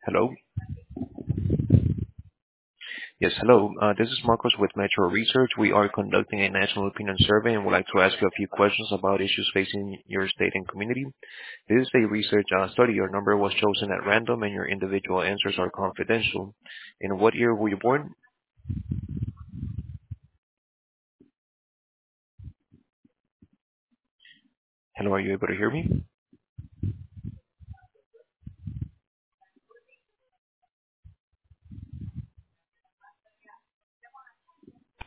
Hello. Yes, hello. This is Marcos with Metro Research. We are conducting a national opinion survey and would like to ask you a few questions about issues facing your state and community. This is a research study. Your number was chosen at random and your individual answers are confidential. In what year were you born? Hello, are you able to hear me?